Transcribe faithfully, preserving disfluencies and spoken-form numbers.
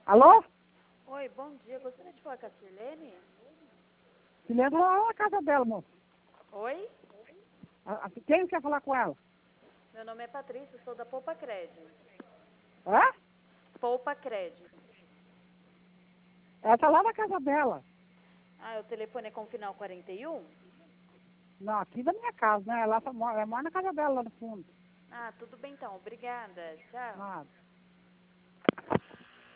Alô? Oi, bom dia. Gostaria de falar com a Sirlene? Silene lá na casa dela, moço. Oi? A- a- Quem quer falar com ela? Meu nome é Patrícia, sou da Poupa Cred. Hã? Poupa Cred. Ela tá lá na casa dela. Ah, o telefone é com final quarenta e um? Não, aqui da minha casa, né? Ela, só mora, ela mora na casa dela, lá no fundo. Ah, tudo bem então. Obrigada. Tchau. Nada.